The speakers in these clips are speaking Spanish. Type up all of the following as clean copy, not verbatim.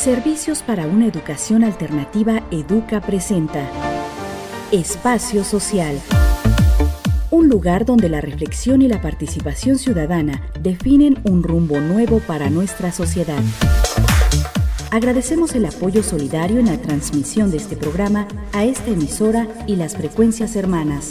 Servicios para una educación alternativa Educa presenta Espacio Social. Un lugar donde la reflexión y la participación ciudadana definen un rumbo nuevo para nuestra sociedad. Agradecemos el apoyo solidario en la transmisión de este programa a esta emisora y las frecuencias hermanas.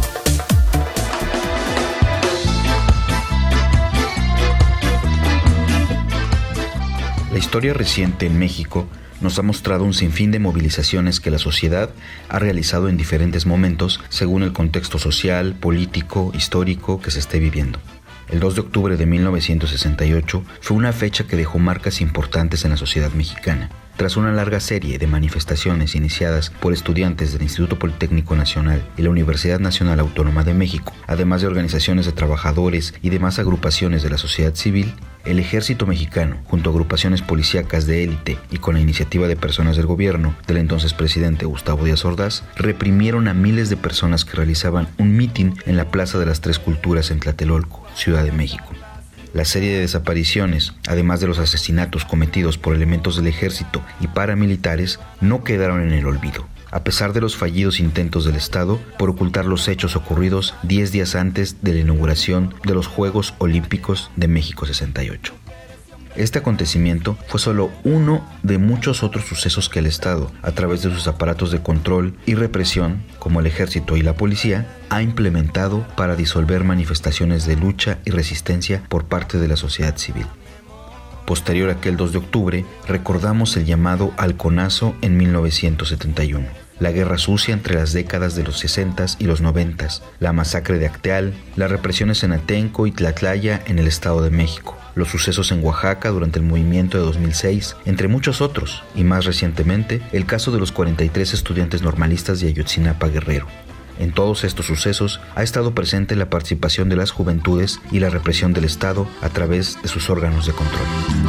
La historia reciente en México nos ha mostrado un sinfín de movilizaciones que la sociedad ha realizado en diferentes momentos según el contexto social, político, histórico que se esté viviendo. El 2 de octubre de 1968 fue una fecha que dejó marcas importantes en la sociedad mexicana. Tras una larga serie de manifestaciones iniciadas por estudiantes del Instituto Politécnico Nacional y la Universidad Nacional Autónoma de México, además de organizaciones de trabajadores y demás agrupaciones de la sociedad civil, el ejército mexicano, junto a agrupaciones policíacas de élite y con la iniciativa de personas del gobierno del entonces presidente Gustavo Díaz Ordaz, reprimieron a miles de personas que realizaban un mitin en la Plaza de las Tres Culturas en Tlatelolco, Ciudad de México. La serie de desapariciones, además de los asesinatos cometidos por elementos del ejército y paramilitares, no quedaron en el olvido, a pesar de los fallidos intentos del Estado por ocultar los hechos ocurridos 10 días antes de la inauguración de los Juegos Olímpicos de México 68. Este acontecimiento fue solo uno de muchos otros sucesos que el Estado, a través de sus aparatos de control y represión, como el ejército y la policía, ha implementado para disolver manifestaciones de lucha y resistencia por parte de la sociedad civil. Posterior a aquel 2 de octubre, recordamos el llamado Halconazo en 1971, la guerra sucia entre las décadas de los 60s y los 90s, la masacre de Acteal, las represiones en Atenco y Tlatlaya en el Estado de México, los sucesos en Oaxaca durante el movimiento de 2006, entre muchos otros, y más recientemente, el caso de los 43 estudiantes normalistas de Ayotzinapa, Guerrero. En todos estos sucesos ha estado presente la participación de las juventudes y la represión del Estado a través de sus órganos de control.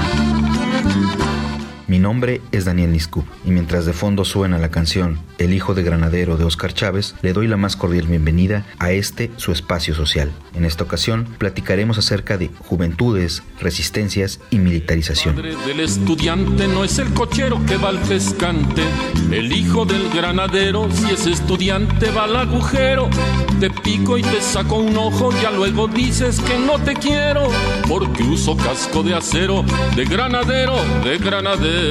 Mi nombre es Daniel Niscup y mientras de fondo suena la canción El hijo de Granadero de Óscar Chávez, le doy la más cordial bienvenida a su espacio social. En esta ocasión platicaremos acerca de juventudes, resistencias y militarización. El padre del estudiante no es el cochero que va al pescante. El hijo del granadero, si es estudiante, va al agujero. Te pico y te saco un ojo, ya luego dices que no te quiero, porque uso casco de acero, de granadero, de granadero.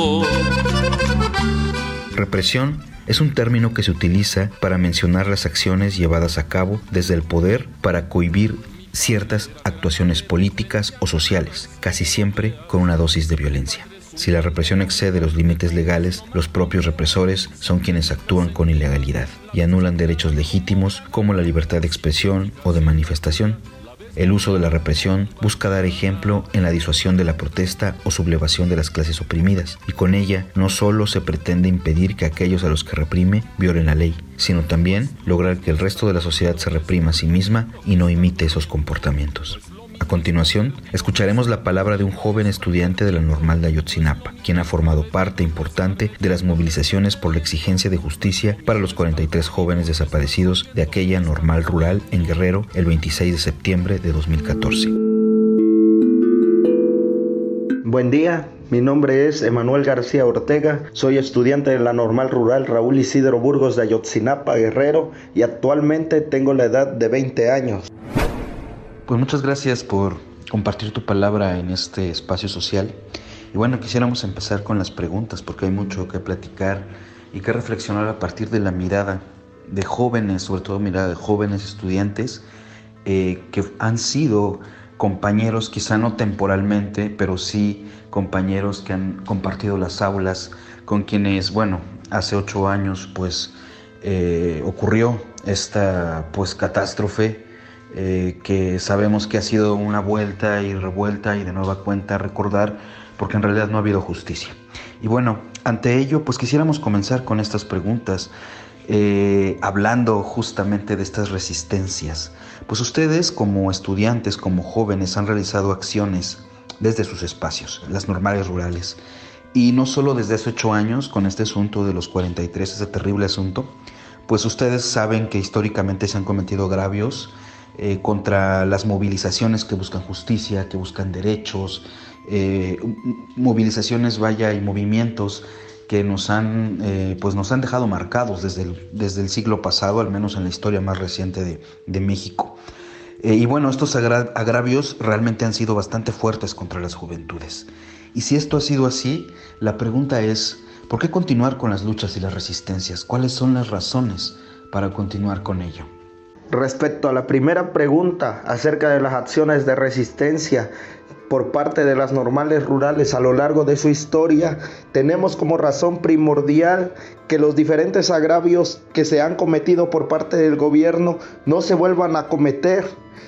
Represión es un término que se utiliza para mencionar las acciones llevadas a cabo desde el poder para cohibir ciertas actuaciones políticas o sociales, casi siempre con una dosis de violencia. Si la represión excede los límites legales, los propios represores son quienes actúan con ilegalidad y anulan derechos legítimos como la libertad de expresión o de manifestación. El uso de la represión busca dar ejemplo en la disuasión de la protesta o sublevación de las clases oprimidas, y con ella no solo se pretende impedir que aquellos a los que reprime violen la ley, sino también lograr que el resto de la sociedad se reprima a sí misma y no imite esos comportamientos. A continuación, escucharemos la palabra de un joven estudiante de la Normal de Ayotzinapa, quien ha formado parte importante de las movilizaciones por la exigencia de justicia para los 43 jóvenes desaparecidos de aquella Normal rural en Guerrero el 26 de septiembre de 2014. Buen día, mi nombre es Emanuel García Ortega, soy estudiante de la Normal Rural Raúl Isidro Burgos de Ayotzinapa, Guerrero, y actualmente tengo la edad de 20 años. Pues muchas gracias por compartir tu palabra en este espacio social. Y bueno, quisiéramos empezar con las preguntas porque hay mucho que platicar y que reflexionar a partir de la mirada de jóvenes, sobre todo mirada de jóvenes estudiantes que han sido compañeros, quizá no temporalmente, pero sí compañeros que han compartido las aulas, con quienes, bueno, hace 8 años pues ocurrió esta pues catástrofe que sabemos que ha sido una vuelta y revuelta y de nueva cuenta recordar, porque en realidad no ha habido justicia. Y bueno, ante ello pues quisiéramos comenzar con estas preguntas, hablando justamente de estas resistencias. Pues ustedes como estudiantes, como jóvenes, han realizado acciones desde sus espacios, las normales rurales, y no solo desde hace 8 años con este asunto de los 43, ese terrible asunto, pues ustedes saben que históricamente se han cometido agravios contra las movilizaciones que buscan justicia, que buscan derechos, movilizaciones, y movimientos que nos han dejado marcados desde el siglo pasado, al menos en la historia más reciente de México. Y bueno, estos agravios realmente han sido bastante fuertes contra las juventudes. Y si esto ha sido así, la pregunta es, ¿por qué continuar con las luchas y las resistencias? ¿Cuáles son las razones para continuar con ello? Respecto a la primera pregunta acerca de las acciones de resistencia por parte de las normales rurales a lo largo de su historia, tenemos como razón primordial que los diferentes agravios que se han cometido por parte del gobierno no se vuelvan a cometer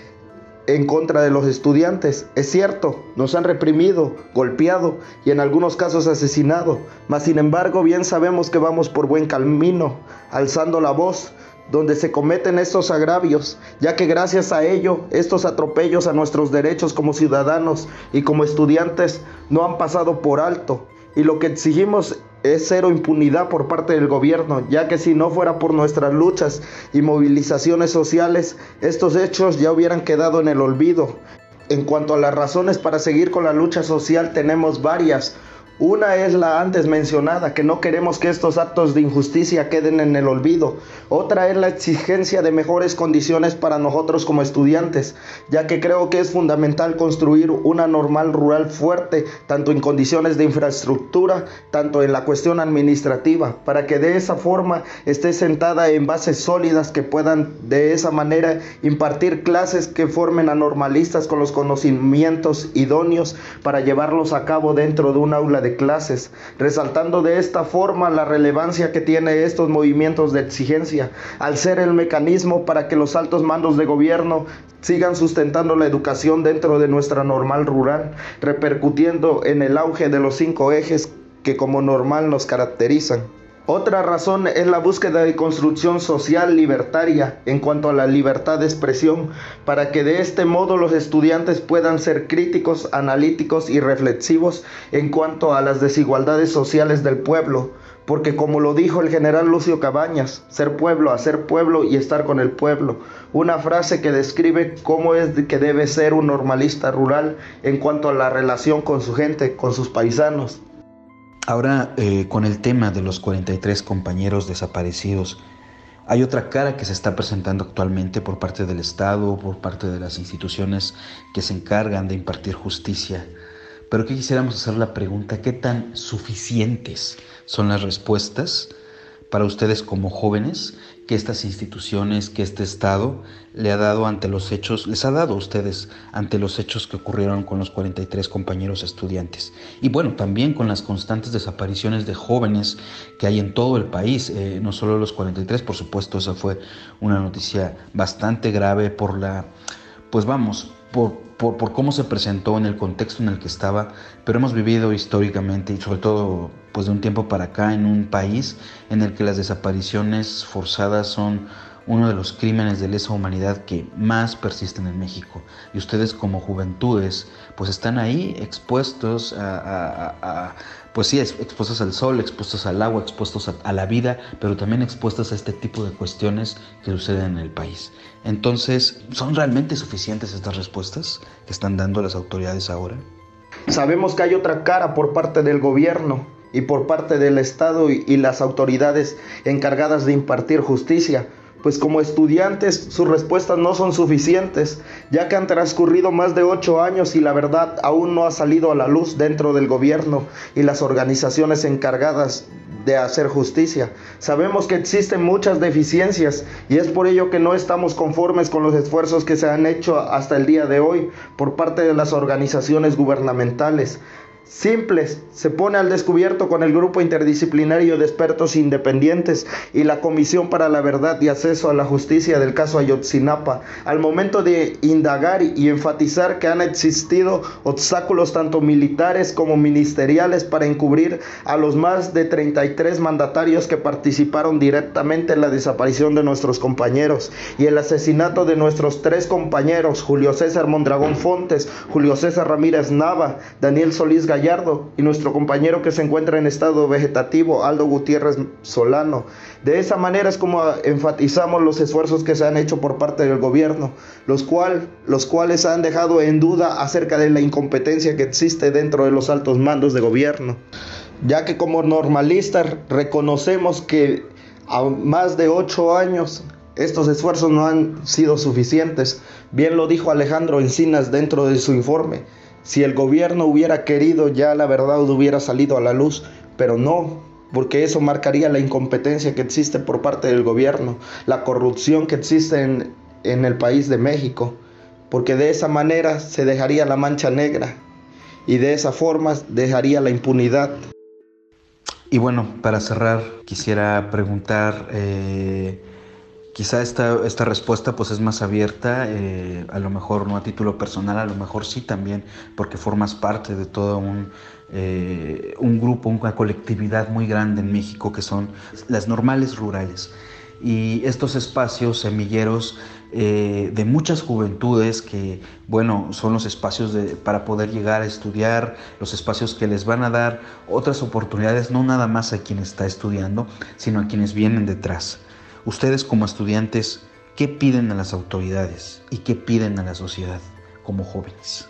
en contra de los estudiantes. Es cierto, nos han reprimido, golpeado y en algunos casos asesinado, mas sin embargo bien sabemos que vamos por buen camino, alzando la voz donde se cometen estos agravios, ya que gracias a ello, estos atropellos a nuestros derechos como ciudadanos y como estudiantes no han pasado por alto. Y lo que exigimos es cero impunidad por parte del gobierno, ya que si no fuera por nuestras luchas y movilizaciones sociales, estos hechos ya hubieran quedado en el olvido. En cuanto a las razones para seguir con la lucha social, tenemos varias. Una es la antes mencionada, que no queremos que estos actos de injusticia queden en el olvido. Otra es la exigencia de mejores condiciones para nosotros como estudiantes, ya que creo que es fundamental construir una normal rural fuerte, tanto en condiciones de infraestructura, tanto en la cuestión administrativa, para que de esa forma esté sentada en bases sólidas que puedan de esa manera impartir clases que formen a normalistas con los conocimientos idóneos para llevarlos a cabo dentro de un aula de clases, resaltando de esta forma la relevancia que tiene estos movimientos de exigencia, al ser el mecanismo para que los altos mandos de gobierno sigan sustentando la educación dentro de nuestra normal rural, repercutiendo en el auge de los 5 ejes que como normal nos caracterizan. Otra razón es la búsqueda de construcción social libertaria en cuanto a la libertad de expresión, para que de este modo los estudiantes puedan ser críticos, analíticos y reflexivos en cuanto a las desigualdades sociales del pueblo, porque como lo dijo el general Lucio Cabañas, ser pueblo, hacer pueblo y estar con el pueblo, una frase que describe cómo es que debe ser un normalista rural en cuanto a la relación con su gente, con sus paisanos. Ahora, con el tema de los 43 compañeros desaparecidos, hay otra cara que se está presentando actualmente por parte del Estado, por parte de las instituciones que se encargan de impartir justicia. Pero aquí quisiéramos hacer la pregunta, ¿qué tan suficientes son las respuestas para ustedes como jóvenes que estas instituciones, que este Estado les ha dado a ustedes ante los hechos que ocurrieron con los 43 compañeros estudiantes? Y bueno, también con las constantes desapariciones de jóvenes que hay en todo el país, no solo los 43, por supuesto, esa fue una noticia bastante grave por cómo se presentó en el contexto en el que estaba, pero hemos vivido históricamente y sobre todo de un tiempo para acá en un país en el que las desapariciones forzadas son uno de los crímenes de lesa humanidad que más persisten en México. Y ustedes como juventudes están ahí expuestos expuestos al sol, expuestos al agua, expuestos a la vida, pero también expuestos a este tipo de cuestiones que suceden en el país. Entonces, ¿son realmente suficientes estas respuestas que están dando las autoridades ahora? Sabemos que hay otra cara por parte del gobierno y por parte del Estado y las autoridades encargadas de impartir justicia, pues como estudiantes sus respuestas no son suficientes, ya que han transcurrido más de 8 años y la verdad aún no ha salido a la luz dentro del gobierno y las organizaciones encargadas de hacer justicia. Sabemos que existen muchas deficiencias y es por ello que no estamos conformes con los esfuerzos que se han hecho hasta el día de hoy por parte de las organizaciones gubernamentales. Simples, se pone al descubierto con el Grupo Interdisciplinario de Expertos Independientes y la Comisión para la Verdad y Acceso a la Justicia del caso Ayotzinapa, al momento de indagar y enfatizar que han existido obstáculos tanto militares como ministeriales para encubrir a los más de 33 mandatarios que participaron directamente en la desaparición de nuestros compañeros y el asesinato de nuestros 3 compañeros, Julio César Mondragón Fontes, Julio César Ramírez Nava, Daniel Solís Gallardo y nuestro compañero que se encuentra en estado vegetativo, Aldo Gutiérrez Solano. De esa manera es como enfatizamos los esfuerzos que se han hecho por parte del gobierno, los cuales han dejado en duda acerca de la incompetencia que existe dentro de los altos mandos de gobierno, ya que como normalistas reconocemos que a más de 8 años estos esfuerzos no han sido suficientes. Bien lo dijo Alejandro Encinas dentro de su informe. Si el gobierno hubiera querido, ya la verdad hubiera salido a la luz, pero no, porque eso marcaría la incompetencia que existe por parte del gobierno, la corrupción que existe en el país de México, porque de esa manera se dejaría la mancha negra y de esa forma dejaría la impunidad. Y bueno, para cerrar, quisiera preguntar, quizá esta respuesta pues es más abierta, a lo mejor no a título personal, a lo mejor sí también, porque formas parte de todo un grupo, una colectividad muy grande en México que son las normales rurales. Y estos espacios semilleros de muchas juventudes que, bueno, son los espacios para poder llegar a estudiar, los espacios que les van a dar otras oportunidades, no nada más a quien está estudiando, sino a quienes vienen detrás. Ustedes como estudiantes, ¿qué piden a las autoridades y qué piden a la sociedad como jóvenes?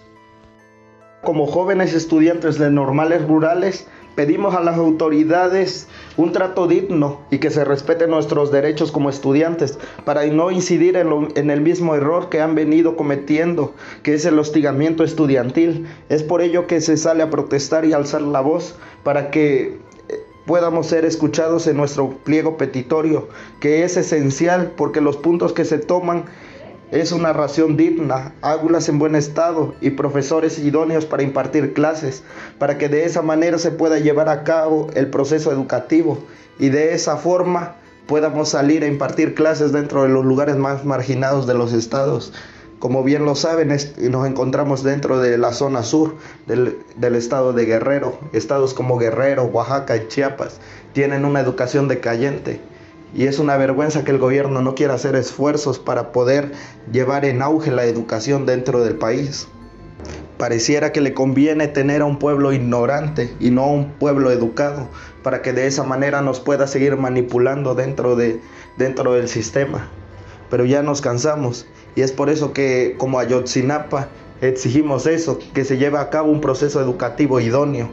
Como jóvenes estudiantes de normales rurales, pedimos a las autoridades un trato digno y que se respeten nuestros derechos como estudiantes para no incidir en el mismo error que han venido cometiendo, que es el hostigamiento estudiantil. Es por ello que se sale a protestar y alzar la voz para que podamos ser escuchados en nuestro pliego petitorio, que es esencial porque los puntos que se toman es una ración digna, aulas en buen estado y profesores idóneos para impartir clases, para que de esa manera se pueda llevar a cabo el proceso educativo y de esa forma podamos salir a impartir clases dentro de los lugares más marginados de los estados. Como bien lo saben, nos encontramos dentro de la zona sur del estado de Guerrero. Estados como Guerrero, Oaxaca y Chiapas tienen una educación decayente. Y es una vergüenza que el gobierno no quiera hacer esfuerzos para poder llevar en auge la educación dentro del país. Pareciera que le conviene tener a un pueblo ignorante y no a un pueblo educado, para que de esa manera nos pueda seguir manipulando dentro del sistema. Pero ya nos cansamos y es por eso que como Ayotzinapa exigimos eso, que se lleve a cabo un proceso educativo idóneo.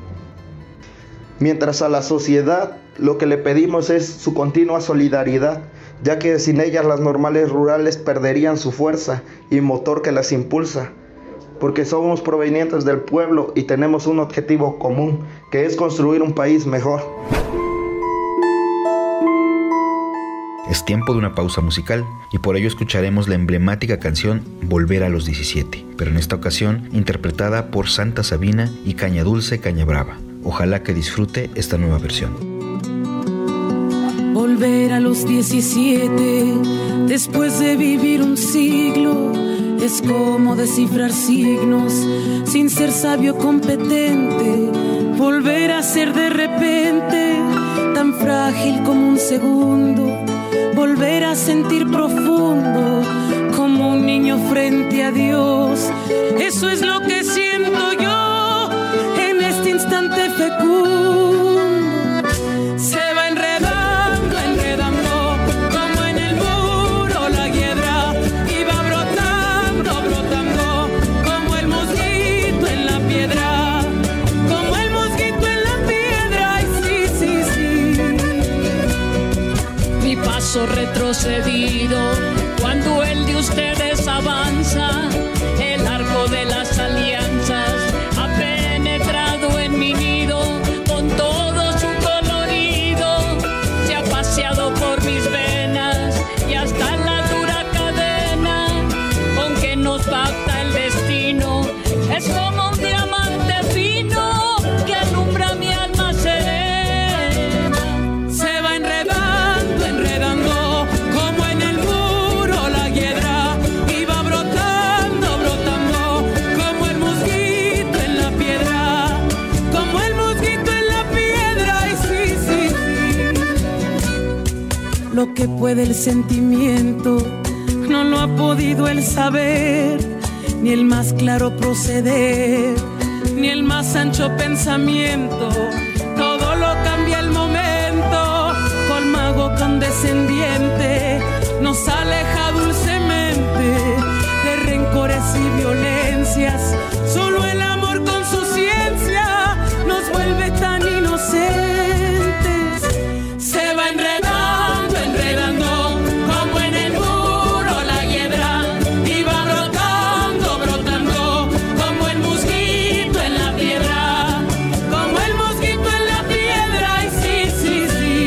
Mientras a la sociedad lo que le pedimos es su continua solidaridad, ya que sin ellas las normales rurales perderían su fuerza y motor que las impulsa, porque somos provenientes del pueblo y tenemos un objetivo común, que es construir un país mejor. Es tiempo de una pausa musical y por ello escucharemos la emblemática canción Volver a los 17, pero en esta ocasión interpretada por Santa Sabina y Caña Dulce Caña Brava. Ojalá que disfrute esta nueva versión. Volver a los 17, después de vivir un siglo, es como descifrar signos sin ser sabio competente. Volver a ser de repente tan frágil como un segundo. Volver a sentir profundo como un niño frente a Dios. Eso es lo que siento yo en este instante fecundo. Se va enredando, enredando, como en el muro la hiedra, y va brotando, brotando, como el mosquito en la piedra, como el mosquito en la piedra. Y sí, sí, sí, mi paso retrocedido cuando el de ustedes avanza, el arco de las alianzas ha penetrado en mi nido con todo su colorido, se ha paseado por mis venas y hasta la dura cadena con que nos pacta el destino es como un diamante fino que alumbra mi alma serena. Se va enredando, enredando, como en el muro la hiedra, y va brotando, brotando, como el mosquito en la piedra, como el mosquito en la piedra. Y sí, sí, sí, lo que puede el sentimiento no lo ha podido el saber, ni el más claro proceder, ni el más ancho pensamiento. Todo lo cambia el momento, colmago condescendiente nos aleja dulcemente de rencores y violencias. Solo el amor con su ciencia nos vuelve tan inocentes. Se va enredando, enredando, como en el muro la hiedra, y va brotando, brotando, como el mosquito en la piedra, como el mosquito en la piedra. Y sí, sí,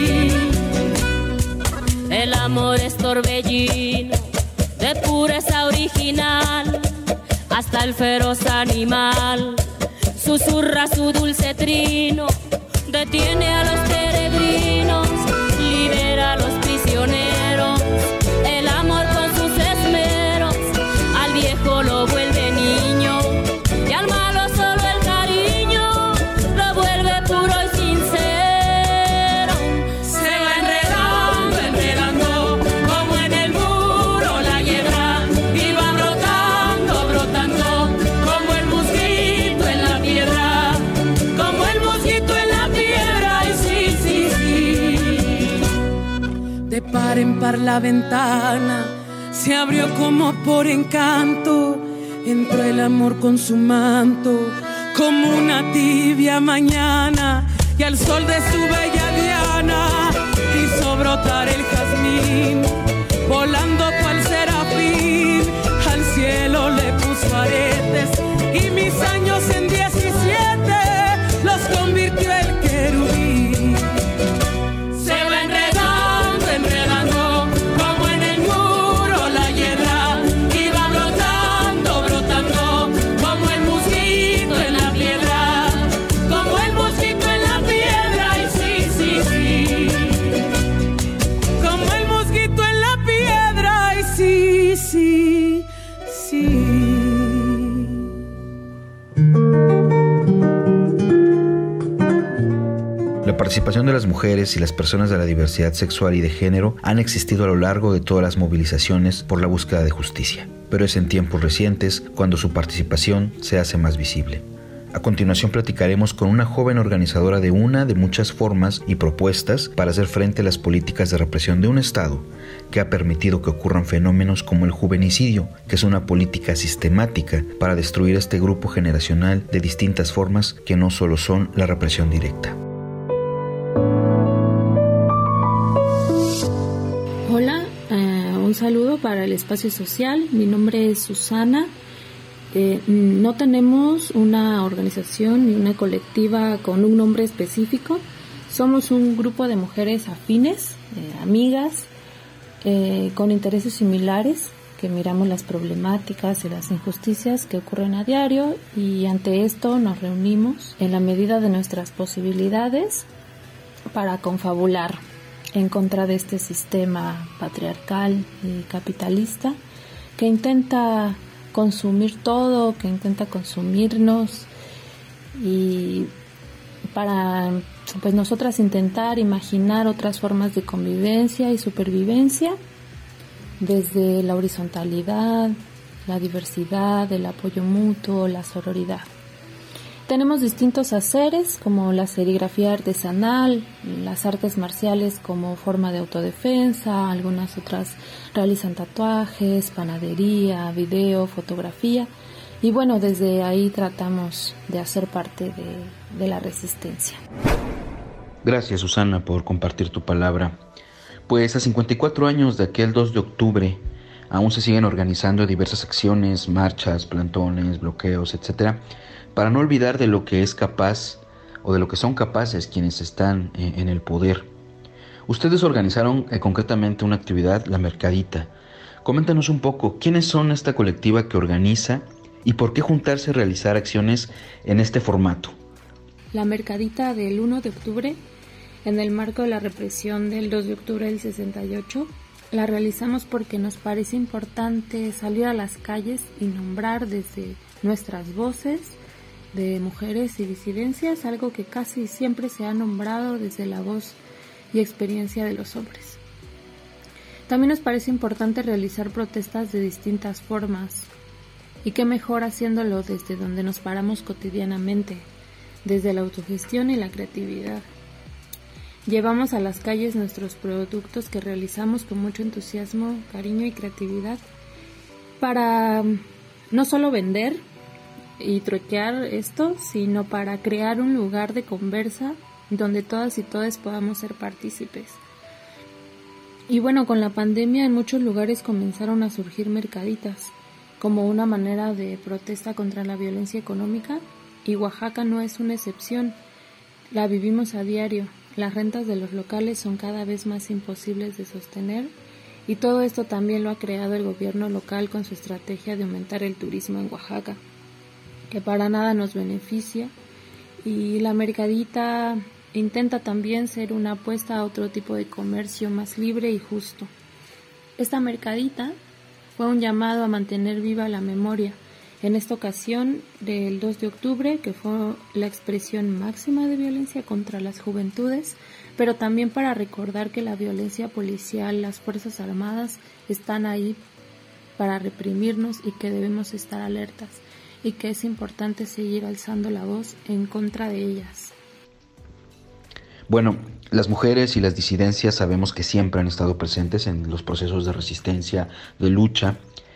sí. El amor es torbellino de pureza original, hasta el feroz animal susurra su dulce trino, detiene a los peregrinos, libera a los prisioneros. El amor con sus esmeros al viejo lo vuelve niño, y al malo solo el cariño lo vuelve puro y sincero. Se va enredando, enredando, como en el muro la hiedra, y va brotando, brotando, como el mosquito en la piedra, como el mosquito en la piedra. Y sí, sí, sí. De par en par la ventana se abrió como por encanto, entró el amor con su manto, como una tibia mañana, y al sol de su bella diana hizo brotar el jazmín, volando cual serafín, al cielo le puso aretes, y mis años en 17 los convirtió el querubín. Se va enredando, enredando, como en el muro la hiedra, y va brotando, brotando, como el mosquito en la piedra, como el mosquito en la piedra. Y sí, sí, sí, como el mosquito en la piedra. Y sí, sí, sí. La participación de las mujeres y las personas de la diversidad sexual y de género han existido a lo largo de todas las movilizaciones por la búsqueda de justicia, pero es en tiempos recientes cuando su participación se hace más visible. A continuación platicaremos con una joven organizadora de una de muchas formas y propuestas para hacer frente a las políticas de represión de un Estado que ha permitido que ocurran fenómenos como el juvenicidio, que es una política sistemática para destruir este grupo generacional de distintas formas que no solo son la represión directa. Hola, un saludo para el espacio social. Mi nombre es Susana. No tenemos una organización ni una colectiva con un nombre específico. Somos un grupo de mujeres afines, amigas, con intereses similares, que miramos las problemáticas y las injusticias que ocurren a diario, y ante esto nos reunimos en la medida de nuestras posibilidades para confabular en contra de este sistema patriarcal y capitalista que intenta consumir todo, que intenta consumirnos, y para pues nosotras intentar imaginar otras formas de convivencia y supervivencia desde la horizontalidad, la diversidad, el apoyo mutuo, la sororidad. Tenemos distintos haceres como la serigrafía artesanal, las artes marciales como forma de autodefensa, algunas otras realizan tatuajes, panadería, video, fotografía, y bueno, desde ahí tratamos de hacer parte de la resistencia. Gracias, Susana, por compartir tu palabra. Pues a 54 años de aquel 2 de octubre, aún se siguen organizando diversas acciones, marchas, plantones, bloqueos, etcétera, para no olvidar de lo que es capaz o de lo que son capaces quienes están en el poder. Ustedes organizaron concretamente una actividad, la Mercadita. Coméntanos un poco, ¿quiénes son esta colectiva que organiza y por qué juntarse a realizar acciones en este formato? La Mercadita del 1 de octubre, en el marco de la represión del 2 de octubre del 68, la realizamos porque nos parece importante salir a las calles y nombrar desde nuestras voces de mujeres y disidencias, algo que casi siempre se ha nombrado desde la voz y experiencia de los hombres. También nos parece importante realizar protestas de distintas formas, Y qué mejor haciéndolo desde donde nos paramos cotidianamente, desde la autogestión y la creatividad. Llevamos a las calles nuestros productos que realizamos con mucho entusiasmo, cariño y creatividad para no solo vender y troquear esto, sino para crear un lugar de conversa donde todas y todos podamos ser partícipes. Y bueno, con la pandemia en muchos lugares comenzaron a surgir mercaditas como una manera de protesta contra la violencia económica, y Oaxaca no es una excepción. La vivimos a diario. Las rentas de los locales son cada vez más imposibles de sostener, y todo esto también lo ha creado el gobierno local con su estrategia de aumentar el turismo en Oaxaca, que para nada nos beneficia, y la mercadita intenta también ser una apuesta a otro tipo de comercio más libre y justo. Esta mercadita fue un llamado a mantener viva la memoria, en esta ocasión del 2 de octubre, que fue la expresión máxima de violencia contra las juventudes, pero también para recordar que la violencia policial, las Fuerzas Armadas están ahí para reprimirnos y que debemos estar alertas y que es importante seguir alzando la voz en contra de ellas. Bueno, las mujeres y las disidencias sabemos que siempre han estado presentes en los procesos de resistencia, de lucha.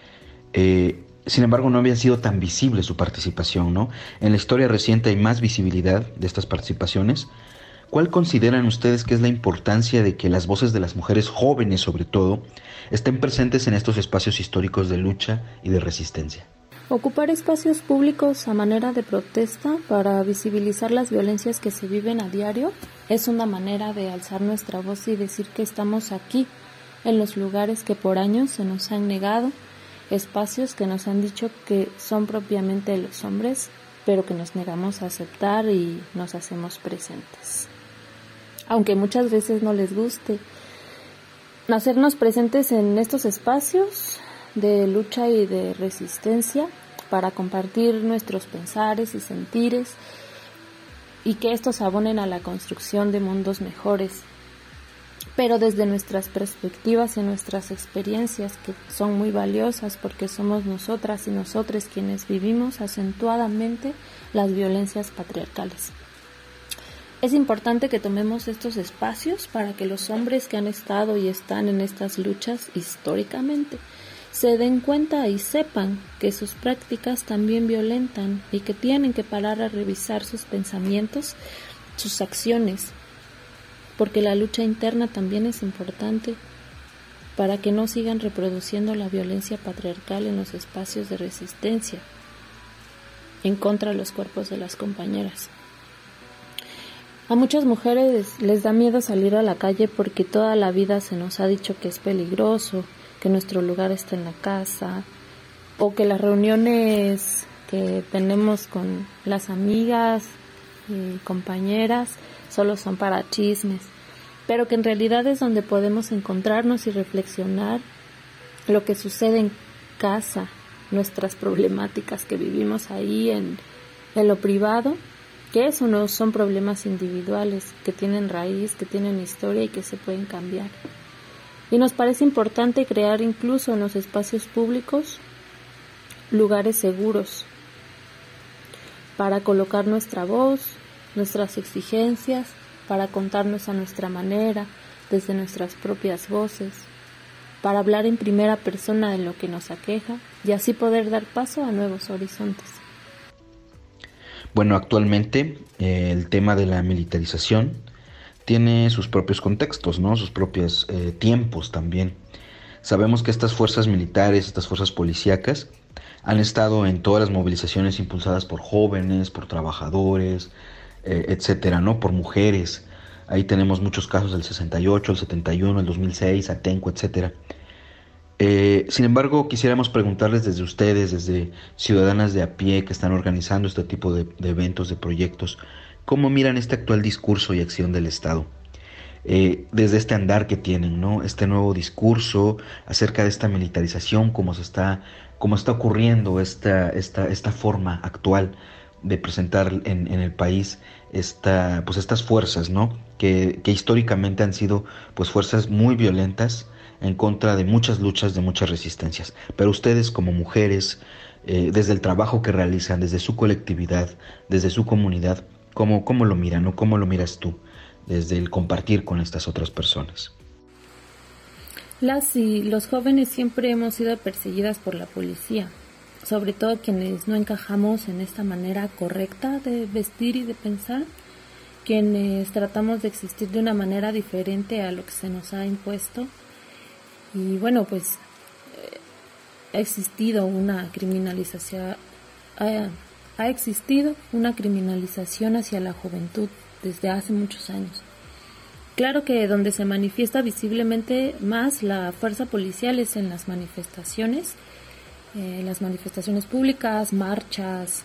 Sin embargo, no había sido tan visible su participación, ¿no? En la historia reciente hay más visibilidad de estas participaciones. ¿Cuál consideran ustedes que es la importancia de que las voces de las mujeres jóvenes, sobre todo, estén presentes en estos espacios históricos de lucha y de resistencia? Ocupar espacios públicos a manera de protesta para visibilizar las violencias que se viven a diario es una manera de alzar nuestra voz y decir que estamos aquí, en los lugares que por años se nos han negado, espacios que nos han dicho que son propiamente de los hombres, pero que nos negamos a aceptar y nos hacemos presentes. Aunque muchas veces no les guste, hacernos presentes en estos espacios de lucha y de resistencia para compartir nuestros pensares y sentires y que estos abonen a la construcción de mundos mejores, pero desde nuestras perspectivas y nuestras experiencias, que son muy valiosas porque somos nosotras y nosotres quienes vivimos acentuadamente las violencias patriarcales. Es importante que tomemos estos espacios para que los hombres que han estado y están en estas luchas históricamente se den cuenta y sepan que sus prácticas también violentan y que tienen que parar a revisar sus pensamientos, sus acciones, porque la lucha interna también es importante para que no sigan reproduciendo la violencia patriarcal en los espacios de resistencia en contra de los cuerpos de las compañeras. A muchas mujeres les da miedo salir a la calle porque toda la vida se nos ha dicho que es peligroso, que nuestro lugar está en la casa, o que las reuniones que tenemos con las amigas y compañeras solo son para chismes, pero que en realidad es donde podemos encontrarnos y reflexionar lo que sucede en casa, nuestras problemáticas que vivimos ahí en lo privado, que eso no son problemas individuales, que tienen raíz, que tienen historia y que se pueden cambiar. Y nos parece importante crear incluso en los espacios públicos lugares seguros para colocar nuestra voz, nuestras exigencias, para contarnos a nuestra manera, desde nuestras propias voces, para hablar en primera persona de lo que nos aqueja y así poder dar paso a nuevos horizontes. Bueno, actualmente el tema de la militarización tiene sus propios contextos, ¿no? Sus propios tiempos también. Sabemos que estas fuerzas militares, estas fuerzas policíacas, han estado en todas las movilizaciones impulsadas por jóvenes, por trabajadores, etcétera, ¿no? Por mujeres. Ahí tenemos muchos casos del 68, el 71, el 2006, Atenco, etcétera. Sin embargo, quisiéramos preguntarles desde ustedes, desde ciudadanas de a pie que están organizando este tipo de eventos, de proyectos, ¿cómo miran este actual discurso y acción del Estado? Desde este andar que tienen, ¿no? Este nuevo discurso acerca de esta militarización, cómo está ocurriendo esta forma actual de presentar en el país estas fuerzas, ¿no? Que históricamente han sido pues fuerzas muy violentas en contra de muchas luchas, de muchas resistencias. Pero ustedes como mujeres, desde el trabajo que realizan, desde su colectividad, desde su comunidad, ¿cómo lo miran o cómo lo miras tú desde el compartir con estas otras personas? Las y los jóvenes siempre hemos sido perseguidas por la policía, sobre todo quienes no encajamos en esta manera correcta de vestir y de pensar, quienes tratamos de existir de una manera diferente a lo que se nos ha impuesto. Y bueno, pues ha existido una criminalización hacia la juventud desde hace muchos años. Claro que donde se manifiesta visiblemente más la fuerza policial es en las manifestaciones públicas, marchas,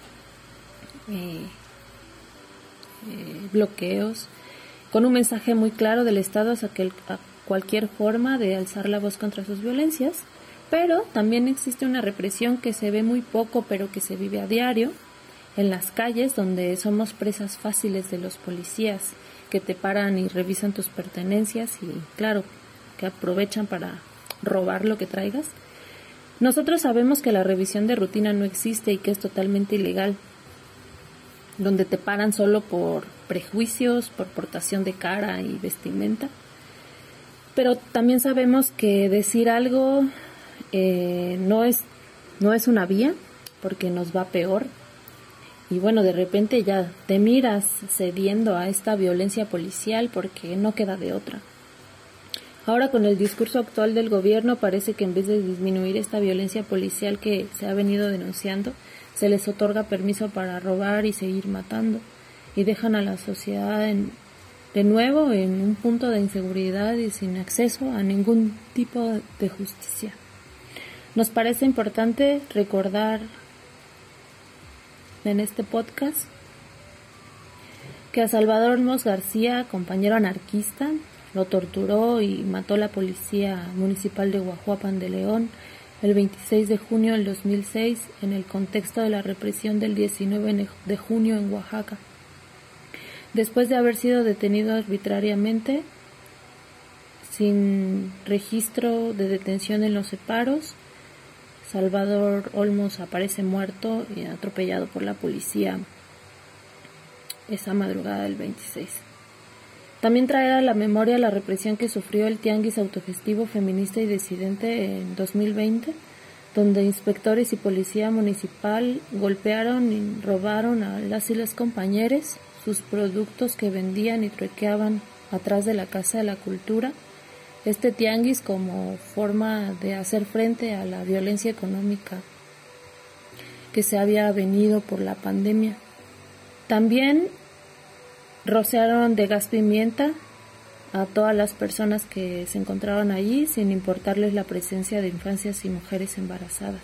bloqueos, con un mensaje muy claro del Estado hacia cualquier forma de alzar la voz contra sus violencias. Pero también existe una represión que se ve muy poco, pero que se vive a diario en las calles, donde somos presas fáciles de los policías que te paran y revisan tus pertenencias y, claro, que aprovechan para robar lo que traigas. Nosotros sabemos que la revisión de rutina no existe y que es totalmente ilegal, donde te paran solo por prejuicios, por portación de cara y vestimenta. Pero también sabemos que decir algo no es una vía, porque nos va peor. Y bueno, de repente ya te miras cediendo a esta violencia policial porque no queda de otra. Ahora, con el discurso actual del gobierno, parece que en vez de disminuir esta violencia policial que se ha venido denunciando, se les otorga permiso para robar y seguir matando, y dejan a la sociedad de nuevo en un punto de inseguridad y sin acceso a ningún tipo de justicia. Nos parece importante recordar en este podcast que a Salvador Olmos García, compañero anarquista, lo torturó y mató la policía municipal de Guajuapan de León el 26 de junio del 2006 en el contexto de la represión del 19 de junio en Oaxaca. Después de haber sido detenido arbitrariamente, sin registro de detención en los separos, Salvador Olmos aparece muerto y atropellado por la policía esa madrugada del 26. También traer a la memoria la represión que sufrió el Tianguis Autogestivo Feminista y Disidente en 2020, donde inspectores y policía municipal golpearon y robaron a las y los compañeros sus productos que vendían y truequeaban atrás de la Casa de la Cultura. Este tianguis como forma de hacer frente a la violencia económica que se había venido por la pandemia. También rociaron de gas pimienta a todas las personas que se encontraban allí, sin importarles la presencia de infancias y mujeres embarazadas.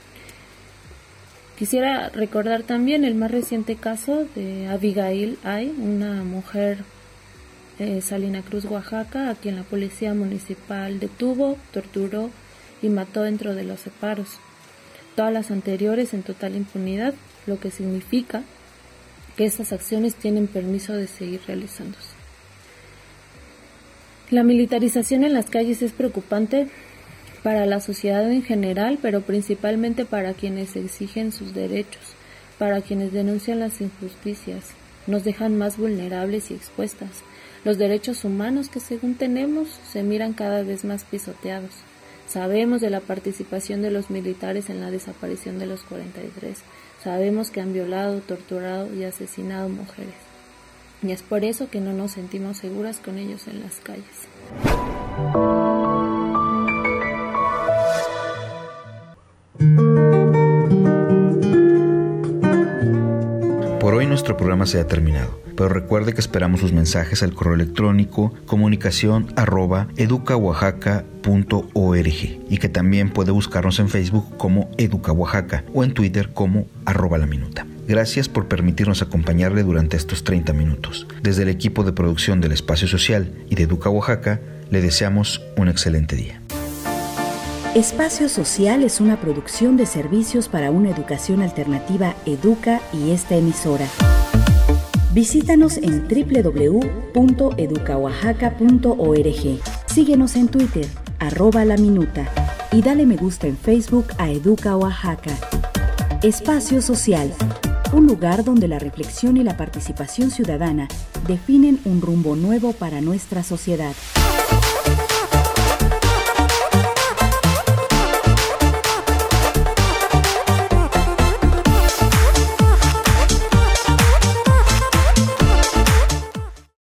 Quisiera recordar también el más reciente caso de Abigail Ay, una mujer Salina Cruz, Oaxaca, a quien la policía municipal detuvo, torturó y mató dentro de los separos. Todas las anteriores en total impunidad, lo que significa que esas acciones tienen permiso de seguir realizándose. La militarización en las calles es preocupante para la sociedad en general, pero principalmente para quienes exigen sus derechos, para quienes denuncian las injusticias, nos dejan más vulnerables y expuestas. Los derechos humanos que según tenemos se miran cada vez más pisoteados. Sabemos de la participación de los militares en la desaparición de los 43. Sabemos que han violado, torturado y asesinado mujeres. Y es por eso que no nos sentimos seguras con ellos en las calles. Por hoy nuestro programa se ha terminado, pero recuerde que esperamos sus mensajes al correo electrónico comunicacion@educaoaxaca.org y que también puede buscarnos en Facebook como Educa Oaxaca o en Twitter como @laminuta. Gracias por permitirnos acompañarle durante estos 30 minutos. Desde el equipo de producción del Espacio Social y de Educa Oaxaca, le deseamos un excelente día. Espacio Social es una producción de servicios para una educación alternativa Educa y esta emisora. Visítanos en www.educaoaxaca.org. Síguenos en Twitter, @laminuta y dale me gusta en Facebook a Educa Oaxaca. Espacio Social, un lugar donde la reflexión y la participación ciudadana definen un rumbo nuevo para nuestra sociedad.